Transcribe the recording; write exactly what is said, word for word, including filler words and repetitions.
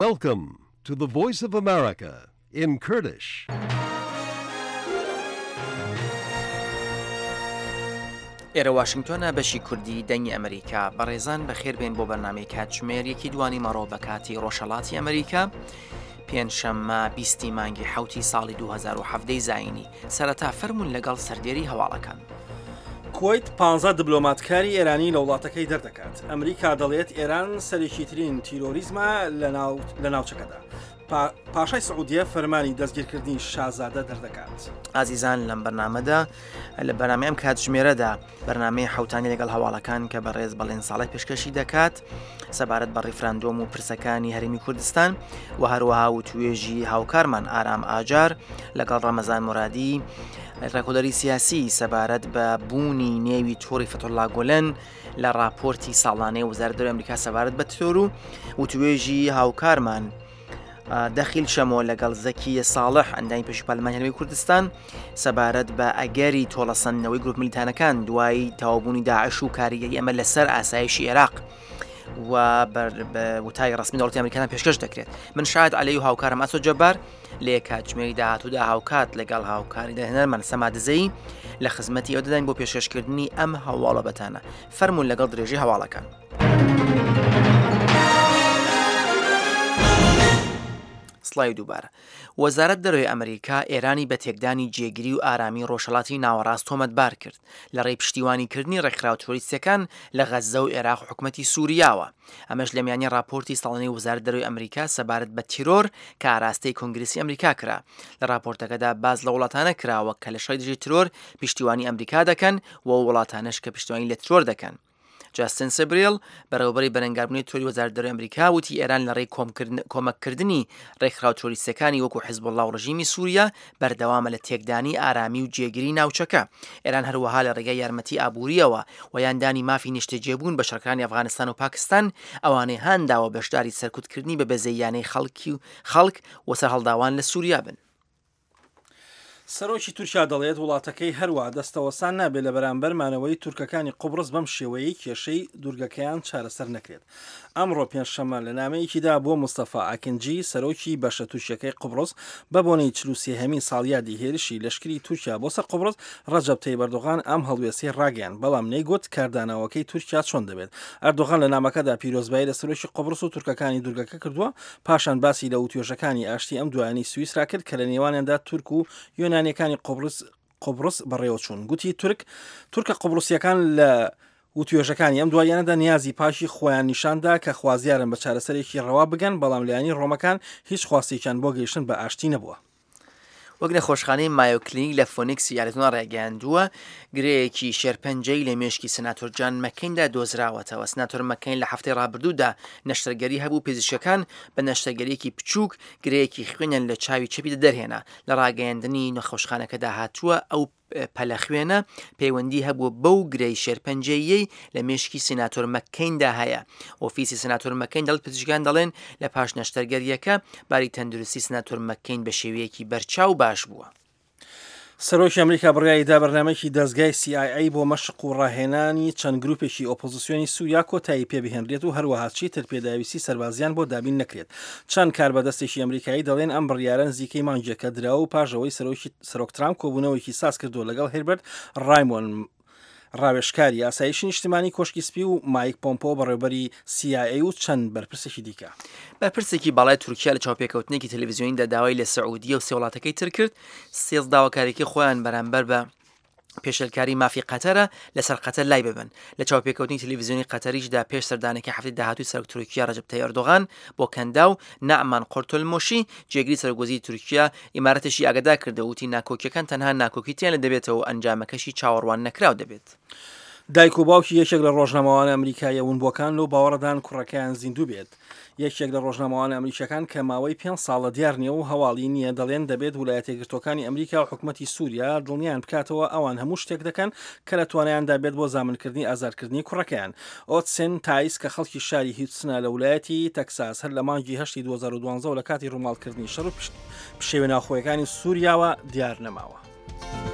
Welcome to the Voice of America in Kurdish. ئێرە واشنگتۆنە بەشی کوردی دەنگی ئەمریکا بەڕێزان بەخێربێن بۆ بەرنامەی کاتژمێرێکی دوانی مەڕۆ بە کاتی ڕۆژهەڵاتی ئەمریکا پێنجشەممە بیستی مانگی حوتی ساڵی دوو هەزار و هەفت زاینی سەرەتا فەرمون لەگەڵ سەردێری هەواڵەکان. کوێیت پانزە دیبلۆماتکاری ئێرانی لە وڵاتەکەی دەردەکات. ئەمریکا دەڵێت ئێران سەرێکی ترین تیرۆریزمە لە ناوچەکەدا. پاشای سعودیە فەرمانی دەستگیرکردنی شازادە دەردەکات. ئازیزان لەم بەرنامەدا لە بەرنامەی ئەم کاتژمێرەدا بەرنامەی حوتانی لەگەڵ هەواڵەکان کە بەڕێز بەڵێن ساڵی پێشکەشی دەکات سەبارەت بە ڕیفراندۆم و پرسەکانی هەرێمی کوردستان و هەروەها و توێژی هاوکارمان ئارام ئاجار لەگەڵ ڕەمەزان مورادی ڕێکۆدەری سیاسی سەبارەت بە بوونی نێوی تۆڕی فەتحوڵڵا گۆلەن لە راپۆرتی ساڵانەی وەزارەت دەرەوەی ئەمریکا سەبارەت بە تۆر و و توێژی هاوکارمان دەخیل شەمۆ لەگەڵ زەکی ساڵح ئەندامی پێشی پارلەمانی هەرێمی کوردستان سەبارەت بە ئەگەری تۆڵەسەندنەوەی گروپ میلیتانەکان دوای تەواوبوونی داعش و کاریگەری ئەمە لەسەر ئاسایشی عێراق و وتای ڕسمی دەوڵەتی ئەمریکان پێشکەش دەکرێت. من شاهد عەلەی و هاوکارم ئاسۆ جەبار لە کاتژمێری داهاتوودا هاوکات لەگەڵ هاوکاری دەهێنەرمان سەما دزەی لە خزمەتی ئەو دەداین بۆ پێشکەشکردنی ئەم هەواڵە بەتانە. فەرمون لەگەڵ درێژی هەواڵەکان. سڵای دووبارە وەزارەت دەرەوەی ئەمریکا ئێرانی بە تێکدانی جێگیری و ئارامی ڕۆژهەڵاتی ناوەڕاست تۆمەتبار کرد لە ڕێی پشتیوانیکردنی ڕێکخراو تۆریستەکان لە غەزە و عێراق و حکومەتی سووریاوە. ئەمەش لە میانی راپۆرتی ساڵانەی وەزارەت دەرەوەی ئەمریکا سەبارەت بە تیرۆر کە ئاراستەی کۆنگرسی ئەمریکا کرا. لە راپۆرتەکەدا باز لە وڵاتانە کراوە کە لە شای دژی ترۆر پشتیوانی ئەمریکا دەکەن و وڵاتانەش کە پشتیوانی لە ترۆر دەکەن. جاستن سبریل بەڕێوەبەری بەرەنگاربوونی تۆری وەزارەت دەرەوەی ئەمریکا وتی ئێران لە ڕێی کۆمەککردنی ڕێکخراو تۆریستەکانی وەکو حیزبوڵڵا و ڕژیمی سووریا بەردەوامە لە تێکدانی ئارامی و جێگیری ناوچەکە. ئێران هەروەها لە ڕێگای یارمەتی ئابووریەوە و یاندانی مافی نیشتەجێبوون بە شەڕەکانی ئەفغانستان و پاکستان ئەوانەی هانداوە بەشداری سەرکوتکردنی بە بەزەیانەی خەڵکی و خەڵک و سەرهەڵداوان لە سووریا بن. سەرۆکی تورکیا دەڵێت وڵاتەکەی هەروە دەستەوەسان نابێت لە بەرامبەرمانەوەی تورکەکانی قوبرس بەم شێوەیە کێشەی دوورگەکەیان چارەسەر نەکرێت. ئەمڕۆ پێنجشەممە لە نامەیەکیدا بۆ مستەفا ئاکنجی سەرۆکی بەشە تووشیەکەی قوبرس بە بۆنەی چلوسی هەمین ساڵیادی هێرشی لەشکری تورکیا بۆ سەر قوبرس ڕەجەب تەیب ئەردۆغان ئەم هەڵوێسەی ڕاگەیاند بەڵام نەیگوت کاردانەوەکەی تورکیا چۆن دەبێت. ئەردۆغان لە نامەکەدا پیرۆزبایی لە سەرۆکی قوبرس و تورکەکانی دوورگەکە کردووە پاشان باسی لە وتوێژەکانی ئاشتی ئەم دوایانی سوئیسرا کرد کە لە نێوانیاندا تورک و یۆنانیەکانی قوبرس قوبرس بەڕێوە چوون. گوتی تورک تورکە قوبرسیەکان لە وتوێژەکانی ئەم دوایانەدا نیازی پاشی خۆیان نیشاندا کە خوازیارن بە چارەسەرێکی ڕەوا بگەن بەڵام لایەنی ڕۆمەکان هیچ خواستێکیان بۆ گەیشتن بە ئاشتی نەبووە. وەک نەخۆشخانەی مایۆکلینیک لە فۆنیکسی یاریتوان ڕێگەیاندووە گرەیەکی شێرپەنجەی لە مێشکی سناتۆر جان مەکەیندا دۆزراوەتەوە. سناتۆر مەکەین لە هەفتەی ڕابردوودا نەشتەرگەری هەبوو پزیشکەکان بە نەشتەرگەریەکی بچووک گرەیەکی خوێنیان لە چاوی چەپی دەرهێنا. لە ڕاگەیاندنی نەخۆشخانەکەدا هاتووە ئەو پەلە خوێنە پەیوەندی هەبوو بەو گرەی شێرپەنجەیەی لە مێشکی سناتۆر مەکەیندا هەیە. ئۆفیسی سناتۆر مەکەین دەڵێت پزیشکان دەڵێن لە پاش نەشتەرگەریەکە باری تەندروستی سناتۆر مەکەین بە شێوەیەکی بەرچاو باش بووە. سەرۆکی ئەمریکا بڕیاییدا بەرنامەیەکی دەستگای سی ئای ئەی بۆ مەشق و ڕاهێنانی چەند گروپێکی ئۆپۆزیسیۆنی سووریا کۆتایی پێبهێنرێت و هەروەها چیتر پێداویستی سەربازیان بۆ دابین نەکرێت. چەند کاربەدەستێکی ئەمریکایی دەڵێن ئەم بڕیارە نزیکەی مانگێکە درراوە و پاژەوەی سەرۆک ترامپ کۆبوونەوەیکی ساز کردو لەگەڵ هێربەرت ڕایمۆن ڕاوێژکاری ئاسایشی نیشتیمانی کۆشکی سپی و مایک پۆمپۆ بەڕێوەبەری سی ئای ئەی و چەند بەرپرسێکی دیکە. بەرپرسێکی باڵای تورکیا لە چاوپێکەوتنێکی تەلەڤیزیۆنیدا داوای لە سعودیە و سێ وڵاتەکەی تر کرد سێز داواکاریەکی خۆیان بەرامبەر بە پێشەلکاری مافی قەتەرە لەسەر قەتەر لای ببن. لە چاوپێکەوتنی تەلەڤیزیۆنی قەتەریشدا پێش سەردانێکی هەفتەی داهاتووی سەرۆک تورکیا ڕەجەب تەیب ئەردۆغان بۆ کەندا و نەعمان قورتولموشی جێگیری سەرۆکوەزیری تورکیا ئیمارەتێکی ئاگادار کردە وتی ناکۆکیەکان تەنها ناکۆکیتیان لە دەبێتەوە ئەنجامەکەشی چاوەڕوان نەکراو دەبێت. دایک و باوکی یەکێک لە ڕۆژنامەوانی ئەمریکایە ونبووەکان و باوەڕدان کوڕەکەیان زیندوو بێت. یەکێک لە ڕۆژنامەوانی ئەمریکیەکان کە ماوەی پێنج ساڵە دیار نییە و هەواڵی نییە دەڵێن دەبێت ویلایەتە یەکگرتووەکانی ئەمریکا و حکوومەتی سووریا دڵنیان بکاتەوە ئەوان هەموو شتێک دەکەن کە لە توانایاندا بێت بۆ زامنکردنی ئازارکردنی کوڕەکەیان. ئۆتسن تایس کە خەڵکی شاری هیوستنە لە ویلایەتی تەکساس هەر لە مانگی هەشتی دوو هەزار و دوانزە و لە کاتی ڕووماڵکردنی شەڕ و پشێوە ناوخۆیەکانی سووریاوە دیار نەماوە.